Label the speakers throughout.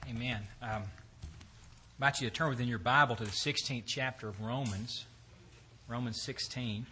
Speaker 1: Amen. I invite you to turn within your Bible to the 16th chapter of Romans, Romans 16.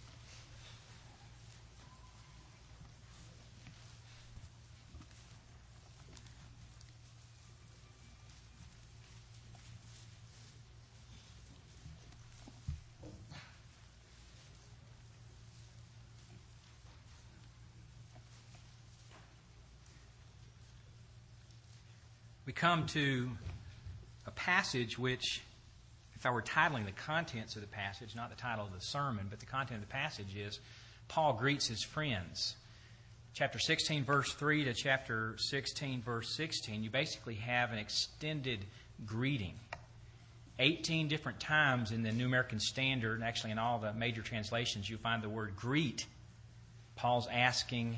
Speaker 1: We come to a passage which, if I were titling the contents of the passage, not the title of the sermon, but the content of the passage is, Paul greets his friends. Chapter 16, verse 3 to chapter 16, verse 16, you basically have an extended greeting. 18 different times in the New American Standard, and actually in all the major translations, you find the word greet. Paul's asking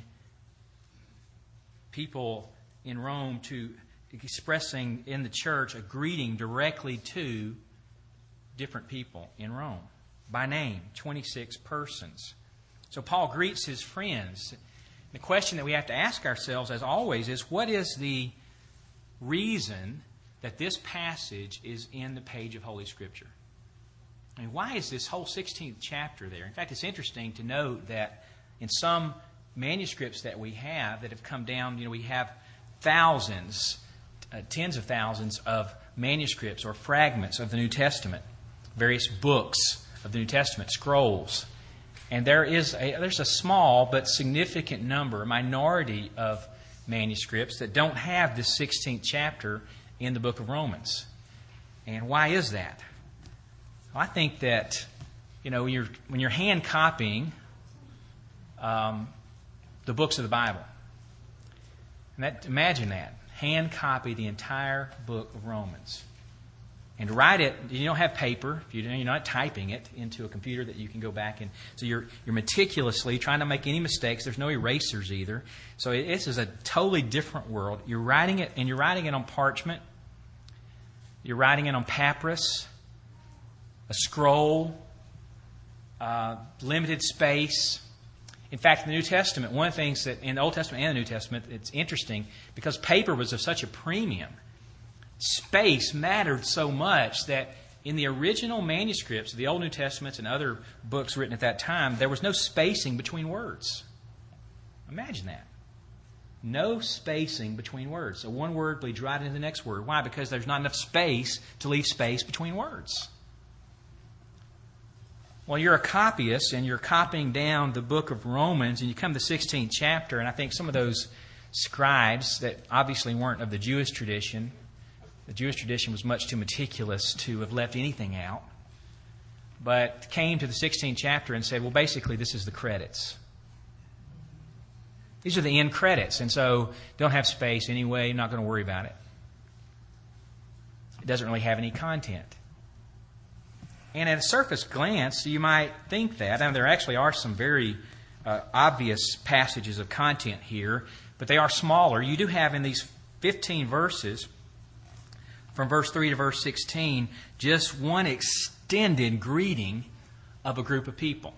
Speaker 1: people in Rome to expressing in the church a greeting directly to different people in Rome by name, 26 persons. So Paul greets his friends. The question that we have to ask ourselves, as always, is what is the reason that this passage is in the page of Holy Scripture? I mean, why is this whole 16th chapter there? In fact, it's interesting to note that in some manuscripts that we have that have come down, we have thousands, tens of thousands of manuscripts or fragments of the New Testament, various books of the New Testament, scrolls. And there's a small but significant number, a minority of manuscripts that don't have this 16th chapter in the book of Romans. And why is that? Well, I think that, when you're hand copying the books of the Bible, imagine that. Hand copy the entire book of Romans. And write it, you don't have paper, you're not typing it into a computer that you can go back and... So you're meticulously trying to make any mistakes. There's no erasers either. So this is a totally different world. You're writing it, and you're writing it on parchment. You're writing it on papyrus, a scroll, limited space. In fact, in the New Testament, one of the things that in the Old Testament and the New Testament, it's interesting because paper was of such a premium. Space mattered so much that in the original manuscripts of the Old New Testaments and other books written at that time, there was no spacing between words. Imagine that. No spacing between words. So one word bleeds right into the next word. Why? Because there's not enough space to leave space between words. Well, you're a copyist and you're copying down the book of Romans and you come to the 16th chapter, and I think some of those scribes that obviously weren't of the Jewish tradition, the Jewish tradition was much too meticulous to have left anything out, but came to the 16th chapter and said, well, basically this is the credits. These are the end credits, and so don't have space anyway, not going to worry about it. It doesn't really have any content. And at a surface glance, you might think that. And there actually are some very obvious passages of content here, but they are smaller. You do have in these 15 verses, from verse 3 to verse 16, just one extended greeting of a group of people.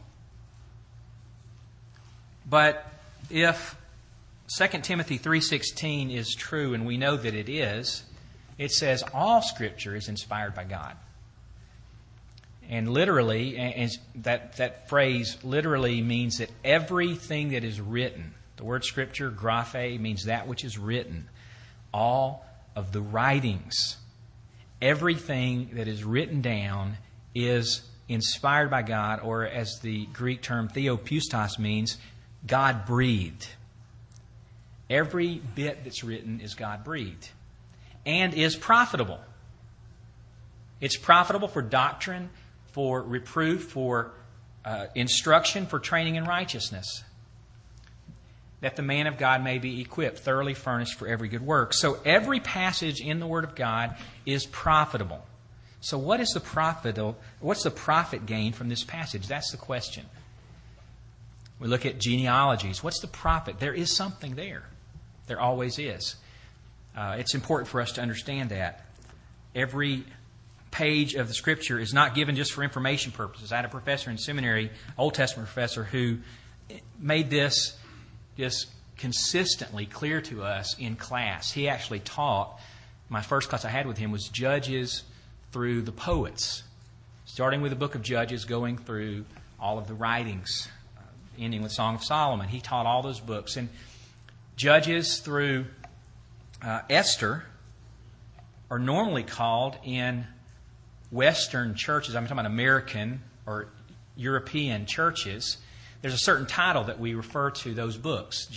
Speaker 1: But if 2 Timothy 3:16 is true, and we know that it is, it says all Scripture is inspired by God. And literally, and that phrase literally means that everything that is written, the word Scripture, graphe, means that which is written. All of the writings, everything that is written down is inspired by God, or as the Greek term theopneustos means, God-breathed. Every bit that's written is God-breathed and is profitable. It's profitable for doctrine, for reproof, for instruction, for training in righteousness, that the man of God may be equipped, thoroughly furnished for every good work. So every passage in the Word of God is profitable. So what's the profit gain from this passage? That's the question. We look at genealogies. What's the profit? There is something there. There always is. It's important for us to understand that. Every page of the Scripture is not given just for information purposes. I had a professor in seminary, Old Testament professor, who made this just consistently clear to us in class. He actually taught my first class I had with him was Judges through the poets, starting with the book of Judges, going through all of the writings, ending with Song of Solomon. He taught all those books. And Judges through Esther are normally called in Western churches, I'm talking about American or European churches, there's a certain title that we refer to those books.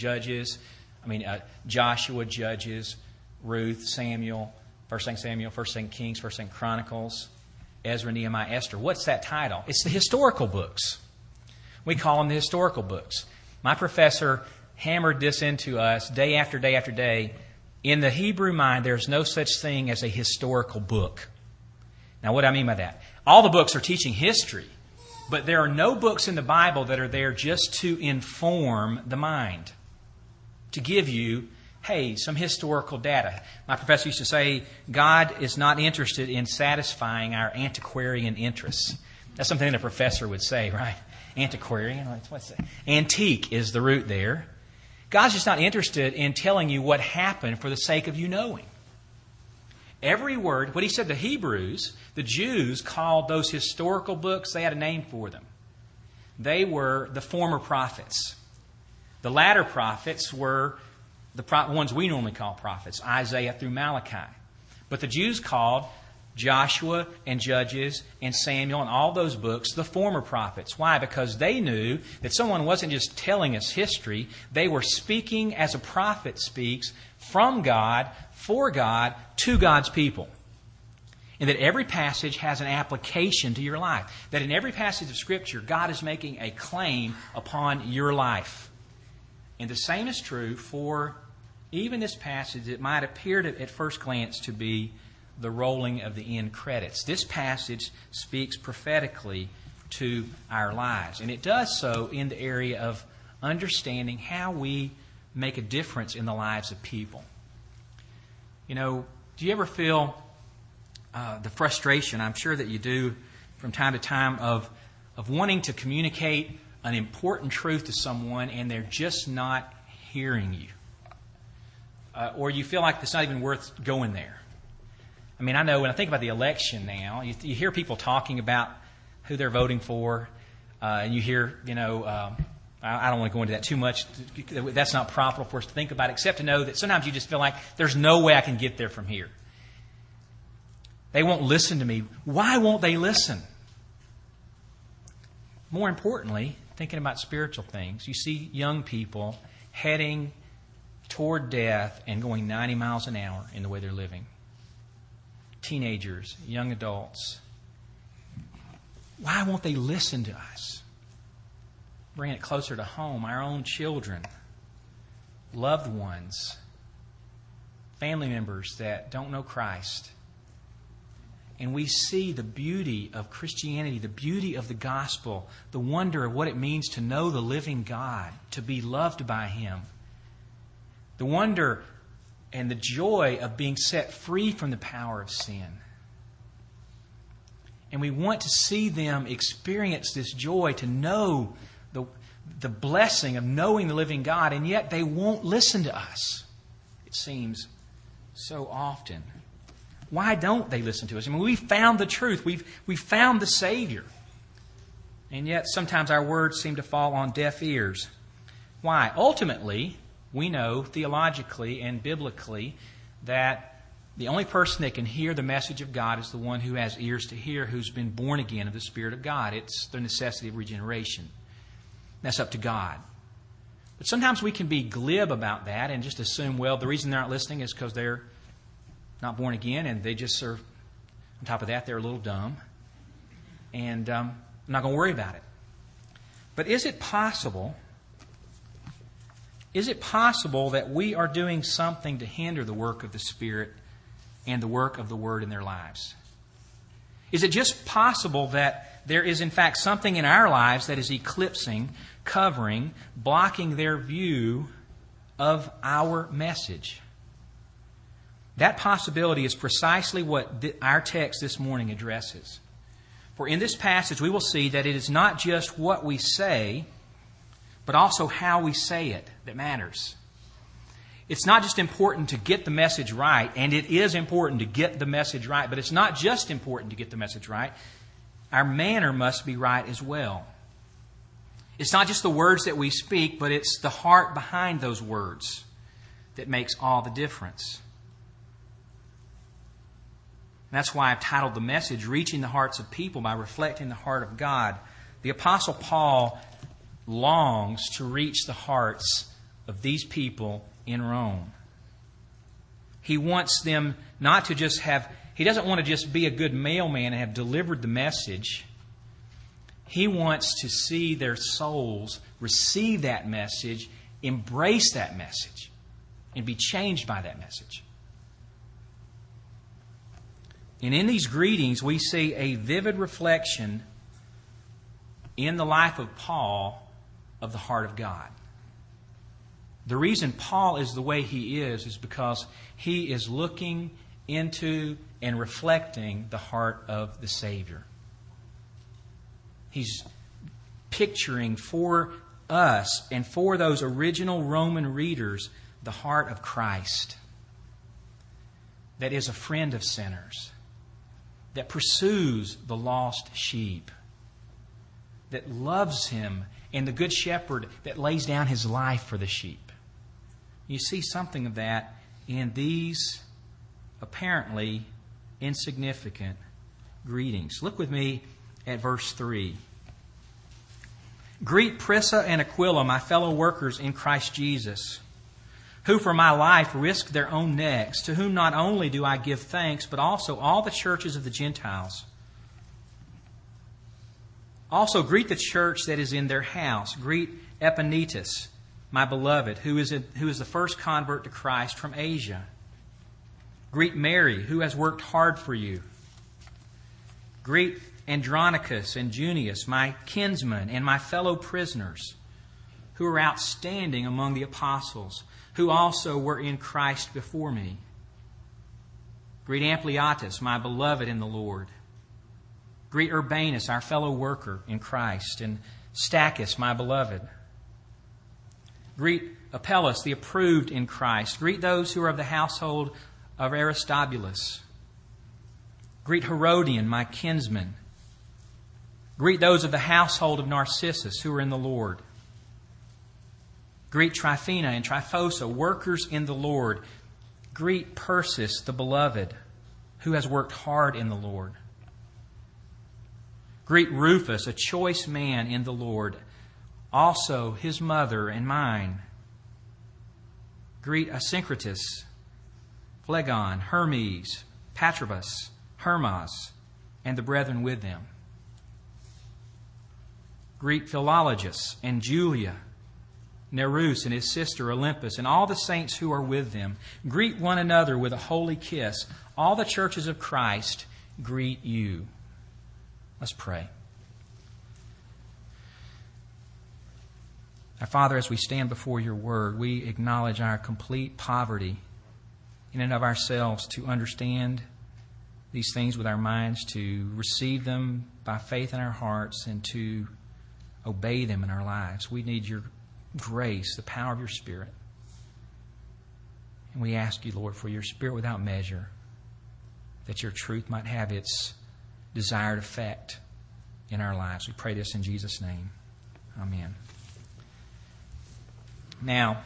Speaker 1: Joshua, Judges, Ruth, Samuel, 1 Samuel, 1 Kings, 1 Chronicles, Ezra, Nehemiah, Esther. What's that title? It's the historical books. We call them the historical books. My professor hammered this into us day after day after day. In the Hebrew mind, there's no such thing as a historical book. Now, what do I mean by that? All the books are teaching history, but there are no books in the Bible that are there just to inform the mind, to give you, hey, some historical data. My professor used to say, God is not interested in satisfying our antiquarian interests. That's something that a professor would say, right? Antiquarian, what's that? Antique is the root there. God's just not interested in telling you what happened for the sake of you knowing. Every word, what he said to Hebrews, the Jews called those historical books, they had a name for them. They were the former prophets. The latter prophets were the ones we normally call prophets, Isaiah through Malachi. But the Jews called Joshua and Judges and Samuel and all those books the former prophets. Why? Because they knew that someone wasn't just telling us history. They were speaking as a prophet speaks from God, for God, to God's people. And that every passage has an application to your life. That in every passage of Scripture, God is making a claim upon your life. And the same is true for even this passage that might appear at first glance to be the rolling of the end credits. This passage speaks prophetically to our lives. And it does so in the area of understanding how we make a difference in the lives of people. You know, do you ever feel the frustration, I'm sure that you do from time to time, of wanting to communicate an important truth to someone and they're just not hearing you? Or you feel like it's not even worth going there. I mean, I know when I think about the election now, you hear people talking about who they're voting for, and you hear, I don't want to go into that too much. That's not profitable for us to think about, except to know that sometimes you just feel like there's no way I can get there from here. They won't listen to me. Why won't they listen? More importantly, thinking about spiritual things, you see young people heading toward death and going 90 miles an hour in the way they're living. Teenagers, young adults. Why won't they listen to us? Bring it closer to home. Our own children, loved ones, family members that don't know Christ. And we see the beauty of Christianity, the beauty of the gospel, the wonder of what it means to know the living God, to be loved by Him. The wonder and the joy of being set free from the power of sin. And we want to see them experience this joy, to know the blessing of knowing the living God, and yet they won't listen to us. It seems so often. Why don't they listen to us? I mean, we found the truth. We've found the Savior. And yet sometimes our words seem to fall on deaf ears. Why? Ultimately, we know theologically and biblically that the only person that can hear the message of God is the one who has ears to hear, who's been born again of the Spirit of God. It's the necessity of regeneration. That's up to God. But sometimes we can be glib about that and just assume, well, the reason they're not listening is because they're not born again and they just are, on top of that, they're a little dumb. And I'm not going to worry about it. But is it possible that we are doing something to hinder the work of the Spirit and the work of the Word in their lives? Is it just possible that there is in fact something in our lives that is eclipsing, covering, blocking their view of our message? That possibility is precisely what our text this morning addresses. For in this passage we will see that it is not just what we say, but also how we say it that matters. It's not just important to get the message right, and it is important to get the message right, but it's not just important to get the message right. Our manner must be right as well. It's not just the words that we speak, but it's the heart behind those words that makes all the difference. That's why I've titled the message, Reaching the Hearts of People by Reflecting the Heart of God. The Apostle Paul longs to reach the hearts of these people in Rome. He wants them not to just have, he doesn't want to just be a good mailman and have delivered the message. He wants to see their souls receive that message, embrace that message, and be changed by that message. And in these greetings, we see a vivid reflection in the life of Paul of the heart of God. The reason Paul is the way he is because he is looking into and reflecting the heart of the Savior. He's picturing for us and for those original Roman readers the heart of Christ that is a friend of sinners, that pursues the lost sheep, that loves him, and the good shepherd that lays down his life for the sheep. You see something of that in these apparently insignificant greetings. Look with me at verse 3. Greet Prisca and Aquila, my fellow workers in Christ Jesus, who for my life risked their own necks, to whom not only do I give thanks, but also all the churches of the Gentiles. Also greet the church that is in their house. Greet Epanetus, my beloved, who is the first convert to Christ from Asia. Greet Mary, who has worked hard for you. Greet Andronicus and Junius, my kinsmen and my fellow prisoners, who are outstanding among the apostles, who also were in Christ before me. Greet Ampliatus, my beloved in the Lord. Greet Urbanus, our fellow worker in Christ, and Stachys, my beloved. Greet Apelles, the approved in Christ. Greet those who are of the household of Aristobulus. Greet Herodion, my kinsman. Greet those of the household of Narcissus who are in the Lord. Greet Tryphena and Tryphosa, workers in the Lord. Greet Persis, the beloved, who has worked hard in the Lord. Greet Rufus, a choice man in the Lord, also his mother and mine. Greet Asyncritus, Phlegon, Hermes, Patrobas, Hermas, and the brethren with them. Greet Philologus and Julia, Nereus and his sister Olympus, and all the saints who are with them. Greet one another with a holy kiss. All the churches of Christ greet you. Let's pray. Our Father, as we stand before your word, we acknowledge our complete poverty in and of ourselves to understand these things with our minds, to receive them by faith in our hearts, and to obey them in our lives. We need your grace, the power of your Spirit. And we ask you, Lord, for your Spirit without measure, that your truth might have its desired effect in our lives. We pray this in Jesus' name. Amen. Now,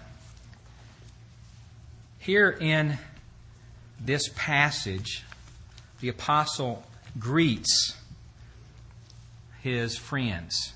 Speaker 1: here in this passage, the apostle greets his friends.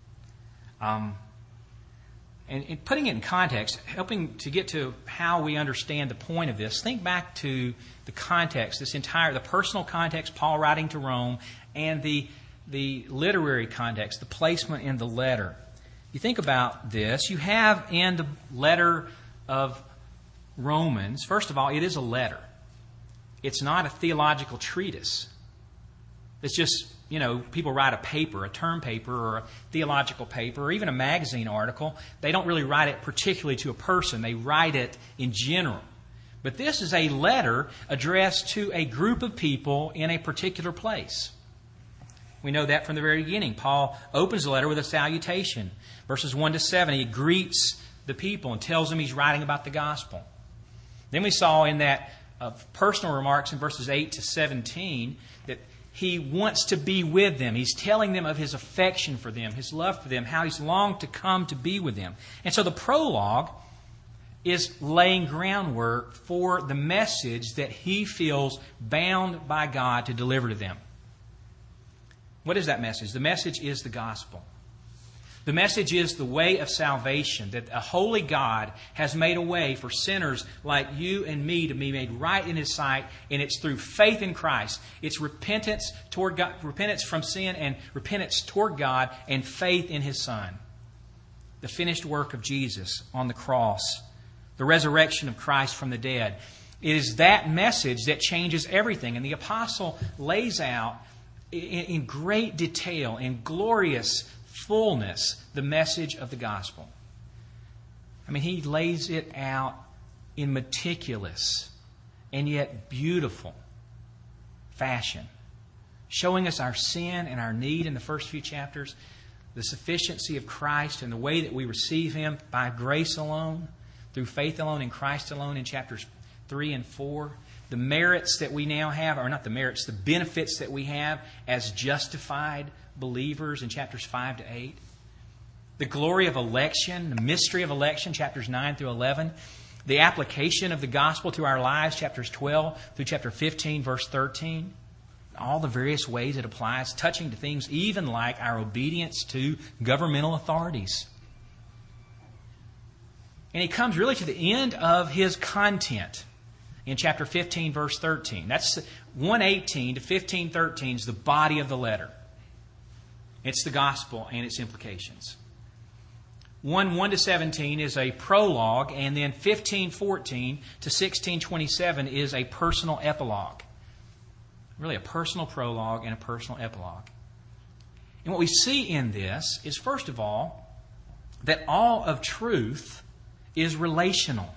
Speaker 1: And putting it in context, helping to get to how we understand the point of this, think back to the context, the personal context, Paul writing to Rome, and the literary context, the placement in the letter. You think about this, you have in the letter of Romans, first of all, it is a letter. It's not a theological treatise. It's just, people write a paper, a term paper, or a theological paper, or even a magazine article. They don't really write it particularly to a person. They write it in general. But this is a letter addressed to a group of people in a particular place. We know that from the very beginning. Paul opens the letter with a salutation. Verses 1 to 7, he greets the people and tells them he's writing about the gospel. Then we saw in that personal remarks in verses 8 to 17 that He wants to be with them. He's telling them of His affection for them, His love for them, how He's longed to come to be with them. And so the prologue is laying groundwork for the message that He feels bound by God to deliver to them. What is that message? The message is the gospel. The message is the way of salvation, that a holy God has made a way for sinners like you and me to be made right in His sight, and it's through faith in Christ. It's repentance toward God, repentance from sin and repentance toward God, and faith in His Son. The finished work of Jesus on the cross, the resurrection of Christ from the dead. It is that message that changes everything. And the apostle lays out in great detail, in glorious fullness, the message of the gospel. I mean, he lays it out in meticulous and yet beautiful fashion, showing us our sin and our need in the first few chapters, the sufficiency of Christ and the way that we receive Him by grace alone, through faith alone, in Christ alone in chapters 3 and 4. The merits that we now have, or not the merits, the benefits that we have as justified believers in chapters 5 to 8. The glory of election, the mystery of election, chapters 9 through 11. The application of the gospel to our lives, chapters 12 through chapter 15, verse 13. All the various ways it applies, touching to things even like our obedience to governmental authorities. And he comes really to the end of his content in chapter 15, verse 13. That's 1:18 to 15:13 is the body of the letter. It's the gospel and its implications. 1:1 to 17 is a prologue, and then 15:14 to 16:27 is a personal epilogue. Really a personal prologue and a personal epilogue. And what we see in this is, first of all, that all of truth is relational.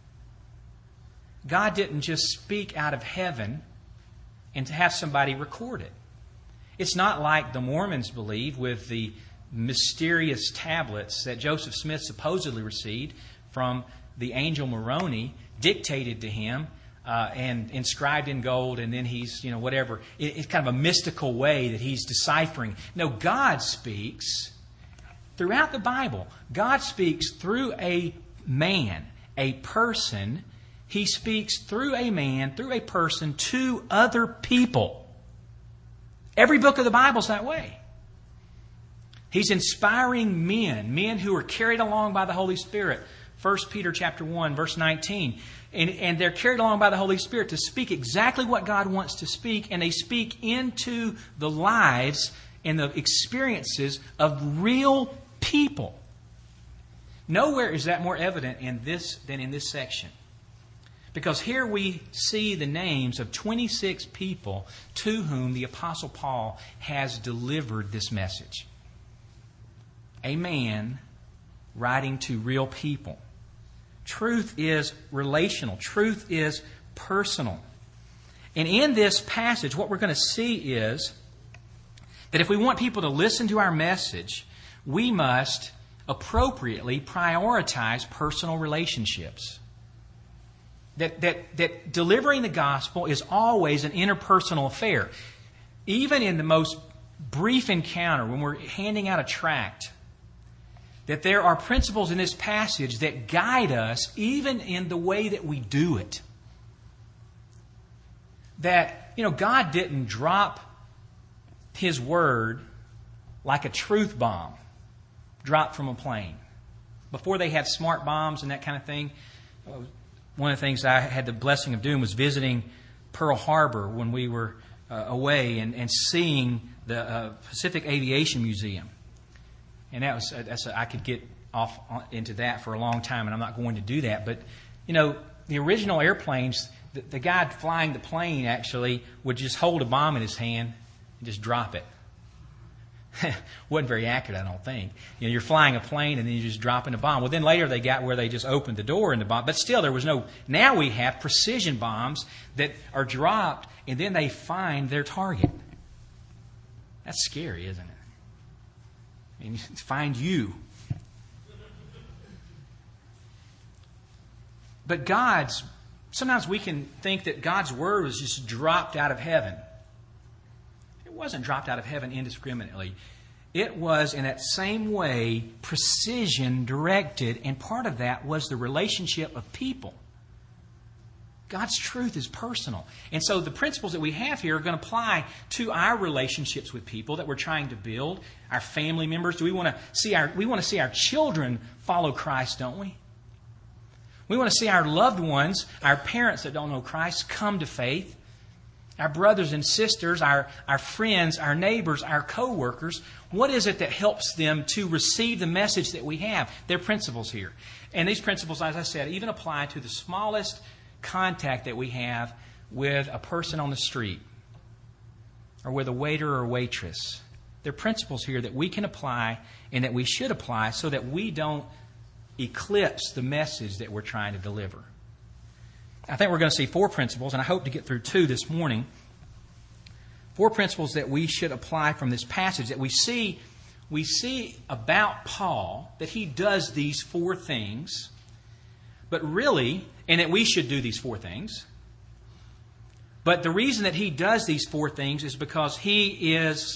Speaker 1: God didn't just speak out of heaven and to have somebody record it. It's not like the Mormons believe with the mysterious tablets that Joseph Smith supposedly received from the angel Moroni, dictated to him and inscribed in gold, and then he's, whatever. It's kind of a mystical way that he's deciphering. No, God speaks throughout the Bible. God speaks through a man, a person. He speaks through a man, through a person, to other people. Every book of the Bible is that way. He's inspiring men who are carried along by the Holy Spirit. 1 Peter chapter 1, verse 19. And they're carried along by the Holy Spirit to speak exactly what God wants to speak, and they speak into the lives and the experiences of real people. Nowhere is that more evident in this than in this section. Because here we see the names of 26 people to whom the Apostle Paul has delivered this message. A man writing to real people. Truth is relational. Truth is personal. And in this passage, what we're going to see is that if we want people to listen to our message, we must appropriately prioritize personal relationships. That delivering the gospel is always an interpersonal affair. Even in the most brief encounter, when we're handing out a tract, that there are principles in this passage that guide us even in the way that we do it. That, God didn't drop His word like a truth bomb dropped from a plane. Before they had smart bombs and that kind of thing, one of the things I had the blessing of doing was visiting Pearl Harbor when we were away and seeing the Pacific Aviation Museum. And I could get off into that for a long time, and I'm not going to do that. But, the original airplanes, the guy flying the plane actually would just hold a bomb in his hand and just drop it. Wasn't very accurate, I don't think. You're flying a plane and then you're just dropping a bomb. Well, then later they got where they just opened the door in the bomb. But still, there was no... Now we have precision bombs that are dropped and then they find their target. That's scary, isn't it? And find you. But God's Sometimes we can think that God's Word was just dropped out of heaven. It wasn't dropped out of heaven indiscriminately. It was, in that same way, precision directed, and part of that was the relationship of people. God's truth is personal. And so the principles that we have here are going to apply to our relationships with people that we're trying to build, our family members. We want to see our children follow Christ, don't we? We want to see our loved ones, our parents that don't know Christ, come to faith. Our brothers and sisters, our friends, our neighbors, our co-workers. What is it that helps them to receive the message that we have? They're principles here. And these principles, as I said, even apply to the smallest contact that we have with a person on the street or with a waiter or waitress. There are principles here that we can apply and that we should apply so that we don't eclipse the message that we're trying to deliver. I think we're going to see 4 principles, and I hope to get through 2 this morning. 4 principles that we should apply from this passage that we see about Paul, that he does these 4 things, but really, and that we should do these 4 things. But the reason that he does these 4 things is because he's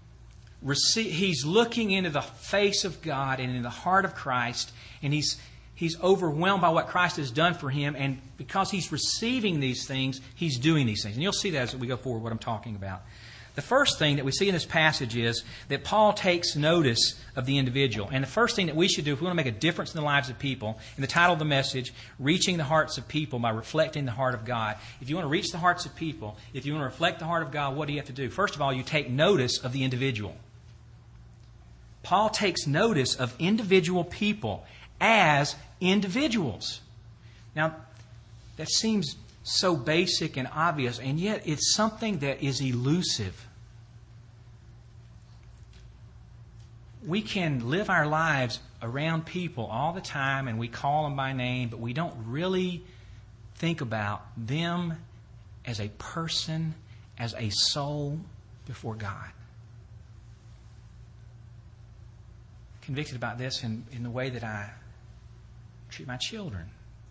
Speaker 1: looking into the face of God and in the heart of Christ, and he's overwhelmed by what Christ has done for him, and because he's receiving these things, he's doing these things. And you'll see that as we go forward what I'm talking about. The first thing that we see in this passage is that Paul takes notice of the individual. And the first thing that we should do if we want to make a difference in the lives of people, in the title of the message, Reaching the Hearts of People by Reflecting the Heart of God. If you want to reach the hearts of people, if you want to reflect the heart of God, what do you have to do? First of all, you take notice of the individual. Paul takes notice of individual people as individuals. Now, that seems so basic and obvious, and yet it's something that is elusive. We can live our lives around people all the time, and we call them by name, but we don't really think about them as a person, as a soul before God. Convicted about this in the way that I treat my children.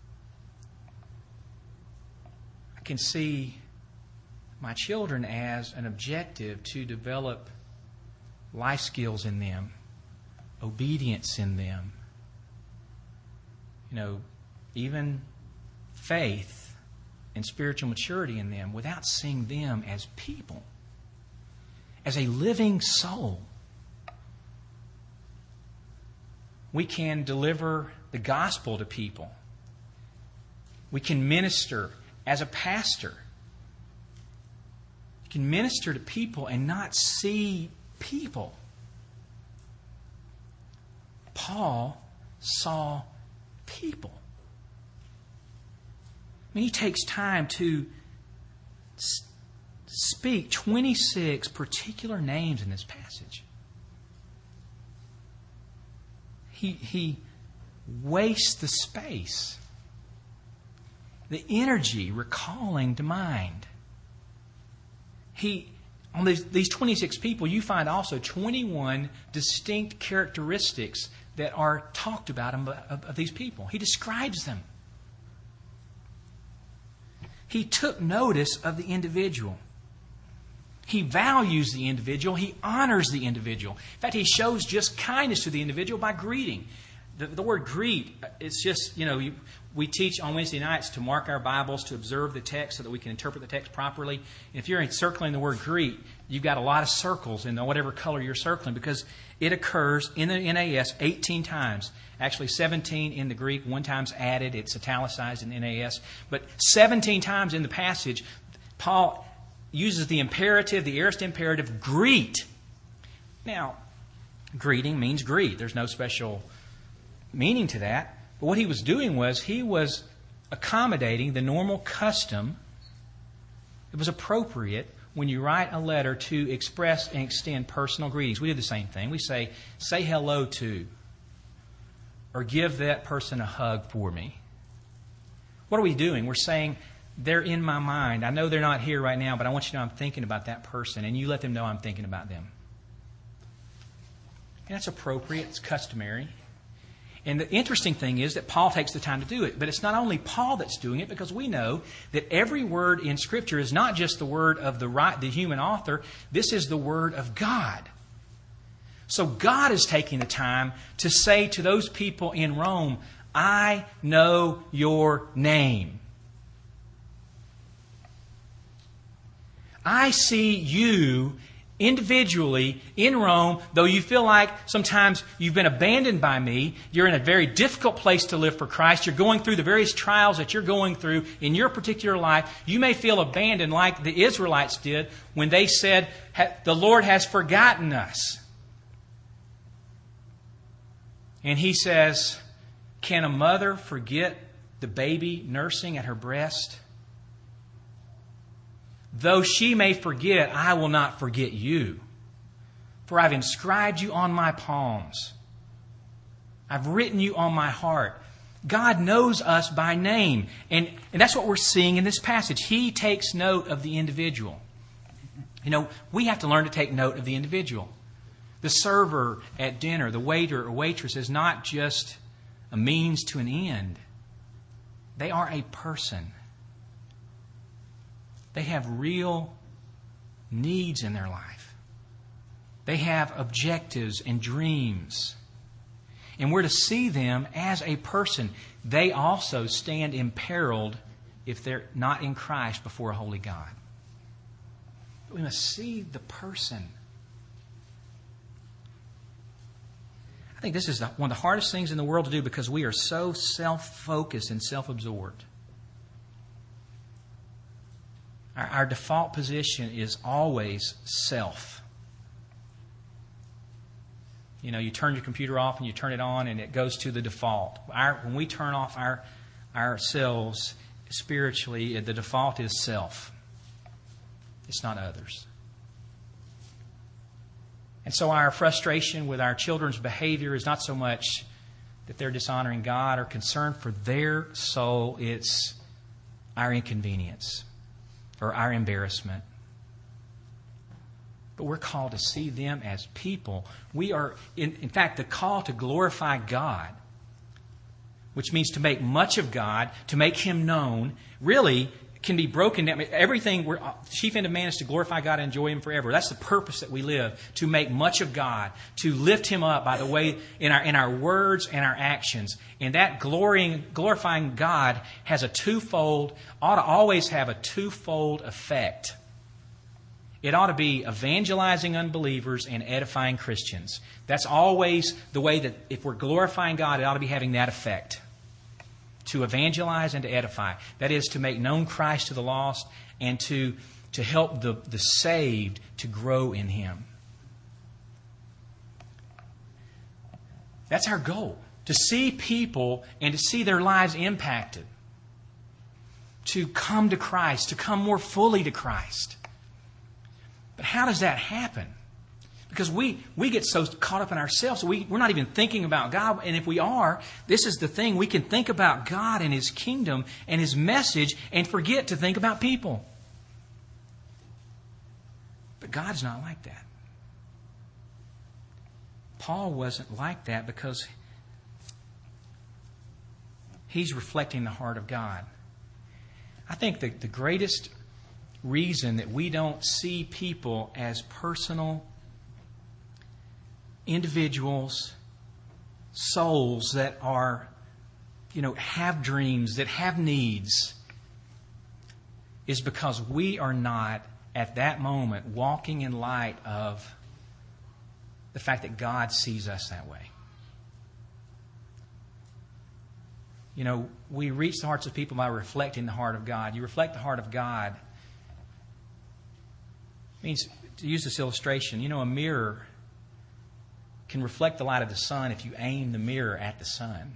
Speaker 1: I can see my children as an objective to develop life skills in them, obedience in them, even faith and spiritual maturity in them without seeing them as people, as a living soul. We can deliver the gospel to people. We can minister as a pastor. You can minister to people and not see people. Paul saw people. I mean, he takes time to speak 26 particular names in this passage. He wastes the space, the energy recalling to mind. On these 26 people, you find also 21 distinct characteristics that are talked about of these people. He describes them. He took notice of the individual. He values the individual. He honors the individual. In fact, he shows just kindness to the individual by greeting. The word greet, it's just, we teach on Wednesday nights to mark our Bibles, to observe the text so that we can interpret the text properly. And if you're encircling the word greet, you've got a lot of circles in whatever color you're circling because it occurs in the NAS 18 times. Actually 17 in the Greek, 1 time's added. It's italicized in the NAS. But 17 times in the passage, Paul uses the imperative, the aorist imperative, greet. Now, greeting means greet. There's no special meaning to that. But what he was doing was he was accommodating the normal custom. It was appropriate when you write a letter to express and extend personal greetings. We do the same thing. We say hello to, or give that person a hug for me. What are we doing? We're saying, they're in my mind. I know they're not here right now, but I want you to know I'm thinking about that person, and you let them know I'm thinking about them. And that's appropriate. It's customary. And the interesting thing is that Paul takes the time to do it. But it's not only Paul that's doing it, because we know that every word in Scripture is not just the word of the human author. This is the word of God. So God is taking the time to say to those people in Rome, I know your name. I see you individually in Rome, though you feel like sometimes you've been abandoned by me. You're in a very difficult place to live for Christ. You're going through the various trials that you're going through in your particular life. You may feel abandoned like the Israelites did when they said, the Lord has forgotten us. And he says, can a mother forget the baby nursing at her breast? Though she may forget, I will not forget you. For I've inscribed you on my palms. I've written you on my heart. God knows us by name. And that's what we're seeing in this passage. He takes note of the individual. You know, we have to learn to take note of the individual. The server at dinner, the waiter or waitress, is not just a means to an end. They are a person. They have real needs in their life. They have objectives and dreams. And we're to see them as a person. They also stand imperiled if they're not in Christ before a holy God. But we must see the person. I think this is one of the hardest things in the world to do because we are so self-focused and self-absorbed. Our default position is always self. You know, you turn your computer off and you turn it on and it goes to the default. When we turn off ourselves spiritually, the default is self. It's not others. And so our frustration with our children's behavior is not so much that they're dishonoring God or concern for their soul. It's our inconvenience or our embarrassment. But we're called to see them as people. We are, in fact, the call to glorify God, which means to make much of God, to make Him known, really can be broken down. Everything, the chief end of man is to glorify God and enjoy Him forever. That's the purpose that we live, to make much of God, to lift Him up by the way in our words and our actions. And that glorifying God has ought to always have a twofold effect. It ought to be evangelizing unbelievers and edifying Christians. That's always the way that if we're glorifying God, it ought to be having that effect. To evangelize and to edify. That is, to make known Christ to the lost and to help the saved to grow in Him. That's our goal. To see people and to see their lives impacted. To come to Christ, to come more fully to Christ. But how does that happen? Because we get so caught up in ourselves, we're not even thinking about God. And if we are, this is the thing. We can think about God and His kingdom and His message and forget to think about people. But God's not like that. Paul wasn't like that because he's reflecting the heart of God. I think that the greatest reason that we don't see people as personal individuals, souls that are, have dreams, that have needs, is because we are not at that moment walking in light of the fact that God sees us that way. We reach the hearts of people by reflecting the heart of God. You reflect the heart of God. It means, to use this illustration, a mirror can reflect the light of the sun if you aim the mirror at the sun.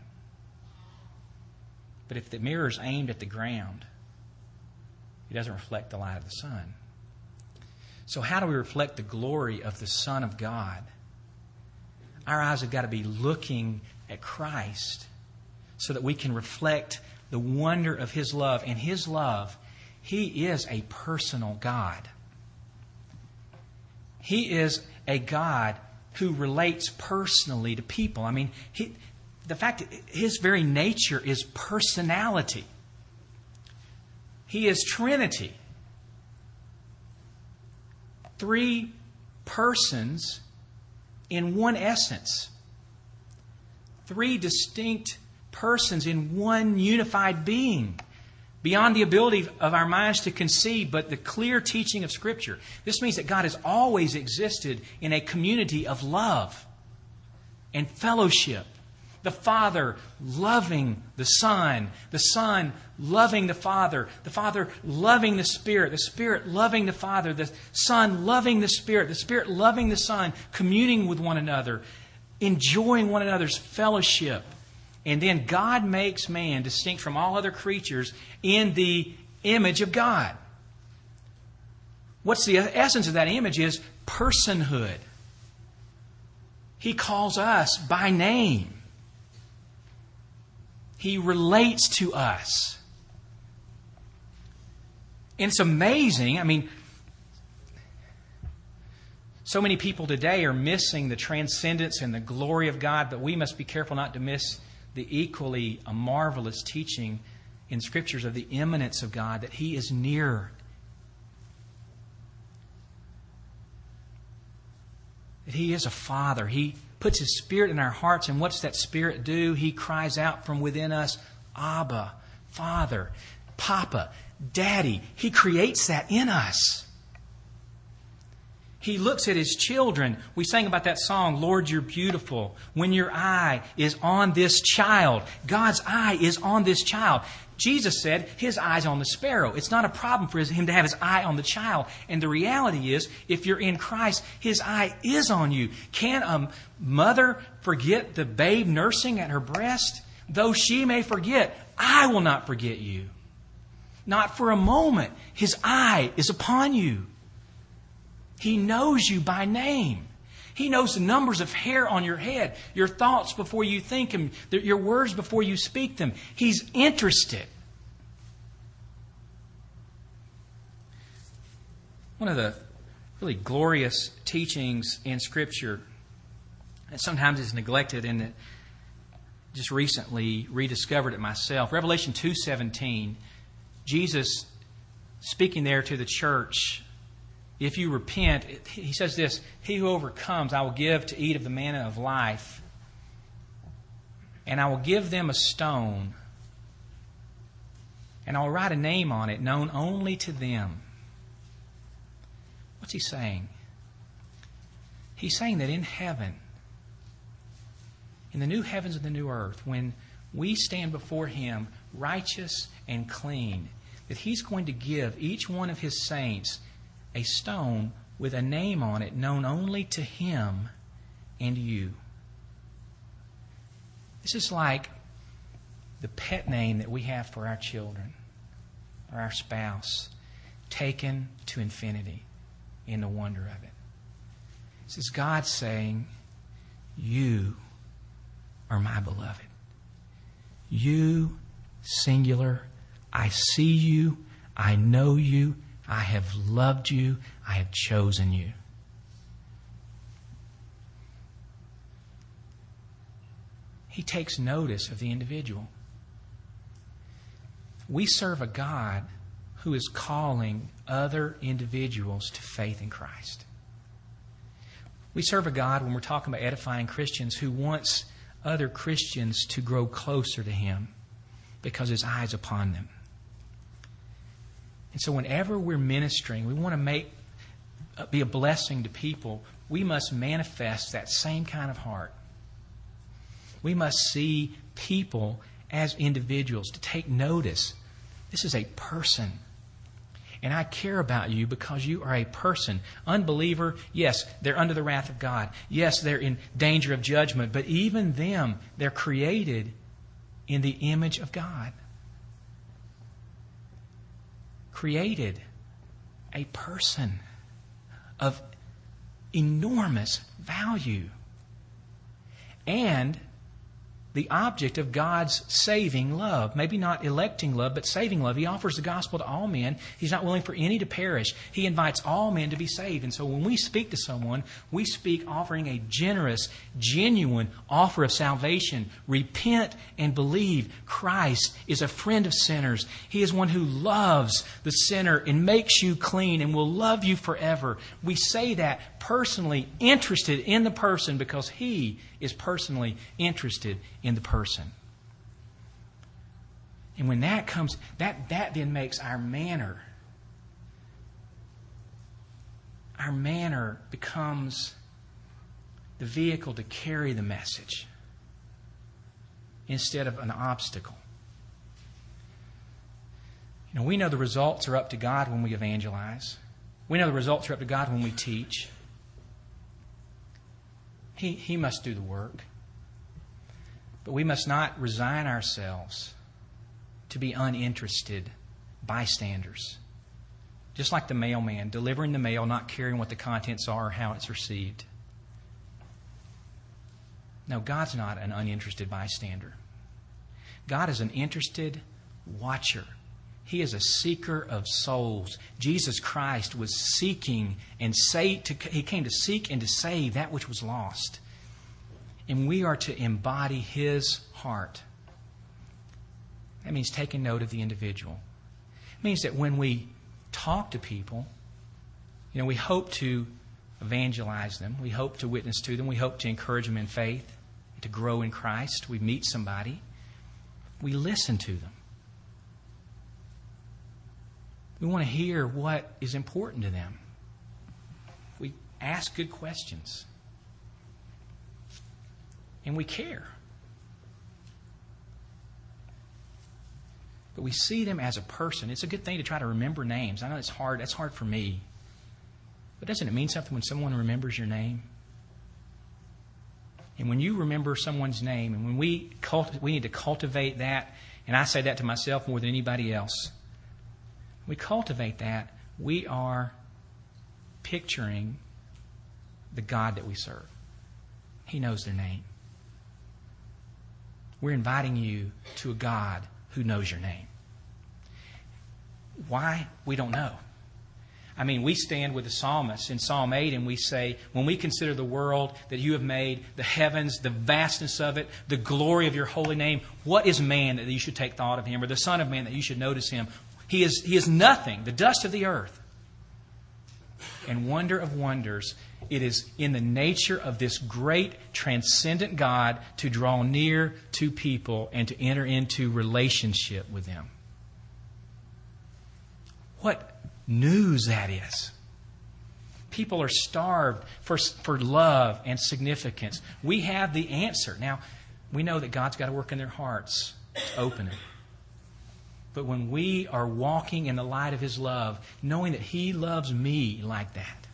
Speaker 1: But if the mirror is aimed at the ground, it doesn't reflect the light of the sun. So how do we reflect the glory of the Son of God? Our eyes have got to be looking at Christ so that we can reflect the wonder of His love. And His love, He is a personal God. He is a God who relates personally to people. the fact that His very nature is personality. He is Trinity. 3 persons in one essence. 3 distinct persons in one unified being. Beyond the ability of our minds to conceive, but the clear teaching of Scripture. This means that God has always existed in a community of love and fellowship. The Father loving the Son loving the Father loving the Spirit loving the Father, the Son loving the Spirit loving the Son, communing with one another, enjoying one another's fellowship. And then God makes man distinct from all other creatures in the image of God. What's the essence of that image is personhood. He calls us by name. He relates to us. And it's amazing. I mean, so many people today are missing the transcendence and the glory of God, but we must be careful not to miss the equally marvelous teaching in Scriptures of the immanence of God, that He is near. That He is a Father. He puts His Spirit in our hearts, and what's that Spirit do? He cries out from within us, Abba, Father, Papa, Daddy. He creates that in us. He looks at His children. We sang about that song, Lord, You're Beautiful. When your eye is on this child. God's eye is on this child. Jesus said His eye's on the sparrow. It's not a problem for Him to have His eye on the child. And the reality is, if you're in Christ, His eye is on you. Can a mother forget the babe nursing at her breast? Though she may forget, I will not forget you. Not for a moment. His eye is upon you. He knows you by name. He knows the numbers of hair on your head, your thoughts before you think them, your words before you speak them. He's interested. One of the really glorious teachings in Scripture that sometimes is neglected and that just recently rediscovered it myself. Revelation 2:17, Jesus speaking there to the church, if you repent, He says this, He who overcomes, I will give to eat of the manna of life, and I will give them a stone, and I will write a name on it known only to them. What's He saying? He's saying that in heaven, in the new heavens and the new earth, when we stand before Him righteous and clean, that He's going to give each one of His saints a stone with a name on it known only to Him and you. This is like the pet name that we have for our children or our spouse, taken to infinity in the wonder of it. This is God saying, you are my beloved. You, singular, I see you, I know you, I have loved you. I have chosen you. He takes notice of the individual. We serve a God who is calling other individuals to faith in Christ. We serve a God, when we're talking about edifying Christians, who wants other Christians to grow closer to Him because His eye is upon them. And so whenever we're ministering, we want to be a blessing to people, we must manifest that same kind of heart. We must see people as individuals, to take notice. This is a person. And I care about you because you are a person. Unbeliever, yes, they're under the wrath of God. Yes, they're in danger of judgment. But even them, they're created in the image of God. Created a person of enormous value. And the object of God's saving love. Maybe not electing love, but saving love. He offers the gospel to all men. He's not willing for any to perish. He invites all men to be saved. And so when we speak to someone, we speak offering a generous, genuine offer of salvation. Repent and believe. Christ is a friend of sinners. He is one who loves the sinner and makes you clean and will love you forever. We say that personally interested in the person because He is personally interested in the person. And when that comes, that then makes our manner becomes the vehicle to carry the message instead of an obstacle. You know, we know the results are up to God when we evangelize. We know the results are up to God when we teach. He must do the work. But we must not resign ourselves to be uninterested bystanders. Just like the mailman, delivering the mail, not caring what the contents are or how it's received. No, God's not an uninterested bystander. God is an interested watcher. He is a seeker of souls. Jesus Christ was seeking and He came to seek and to save that which was lost. And we are to embody His heart. That means taking note of the individual. It means that when we talk to people, you know, we hope to evangelize them. We hope to witness to them. We hope to encourage them in faith, to grow in Christ. We meet somebody. We listen to them. We want to hear what is important to them. We ask good questions. And we care. But we see them as a person. It's a good thing to try to remember names. I know it's hard. That's hard for me. But doesn't it mean something when someone remembers your name? And when you remember someone's name, and when we need to cultivate that, and I say that to myself more than anybody else, we cultivate that, we are picturing the God that we serve. He knows their name. We're inviting you to a God who knows your name. Why? We don't know. I mean, we stand with the psalmist in Psalm 8 and we say, when we consider the world that you have made, the heavens, the vastness of it, the glory of your holy name, what is man that you should take thought of him, or the Son of Man that you should notice him? He is nothing, the dust of the earth. And wonder of wonders, it is in the nature of this great transcendent God to draw near to people and to enter into relationship with them. What news that is. People are starved for love and significance. We have the answer. Now, we know that God's got to work in their hearts to open it. But when we are walking in the light of His love, knowing that He loves me like that,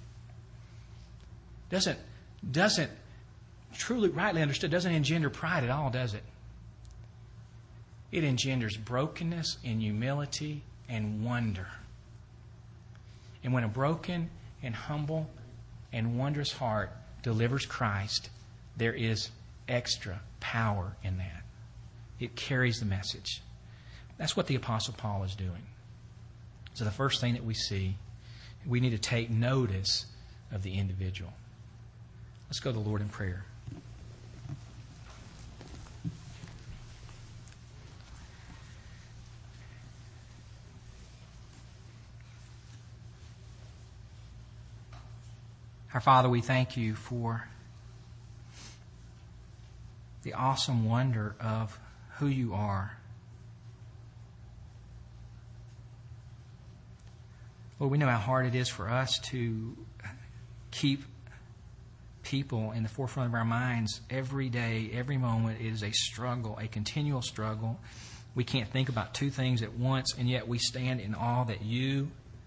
Speaker 1: doesn't truly, rightly understood, doesn't engender pride at all, does it? It engenders brokenness and humility and wonder. And when a broken and humble and wondrous heart delivers Christ, there is extra power in that. It carries the message. That's what the Apostle Paul is doing. So the first thing that we see, we need to take notice of the individual. Let's go to the Lord in prayer. Our Father, we thank You for the awesome wonder of who You are. Lord, we know how hard it is for us to keep people in the forefront of our minds every day, every moment. It is a struggle, a continual struggle. We can't think about two things at once, and yet we stand in awe that You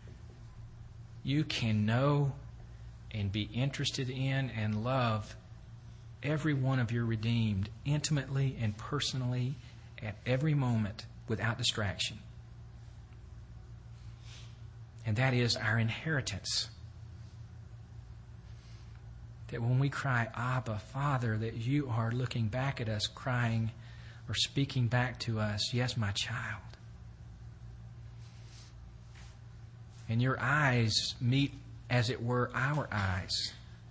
Speaker 1: can know and be interested in and love every one of Your redeemed intimately and personally at every moment without distraction. And that is our inheritance. That when we cry, Abba, Father, that You are looking back at us crying, are speaking back to us, yes, my child. And your eyes meet, as it were, our eyes.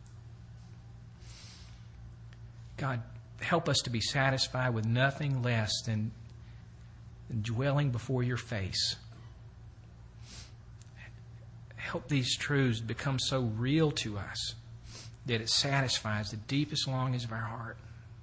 Speaker 1: God, help us to be satisfied with nothing less than dwelling before your face. Help these truths become so real to us that it satisfies the deepest longings of our heart.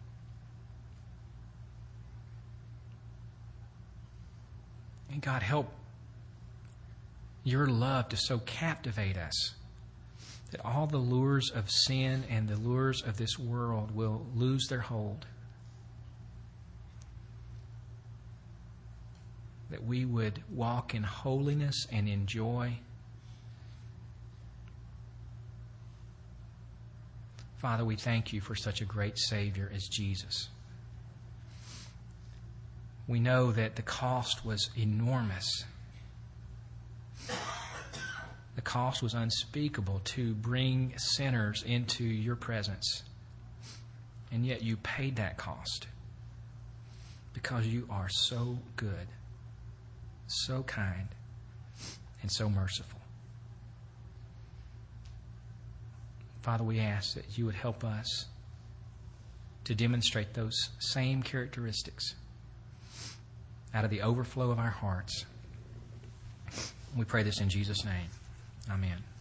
Speaker 1: And God, help your love to so captivate us that all the lures of sin and the lures of this world will lose their hold. That we would walk in holiness and in joy. Father, we thank you for such a great Savior as Jesus. We know that the cost was enormous. The cost was unspeakable to bring sinners into your presence. And yet you paid that cost because you are so good, so kind, and so merciful. Father, we ask that you would help us to demonstrate those same characteristics out of the overflow of our hearts. We pray this in Jesus' name. Amen.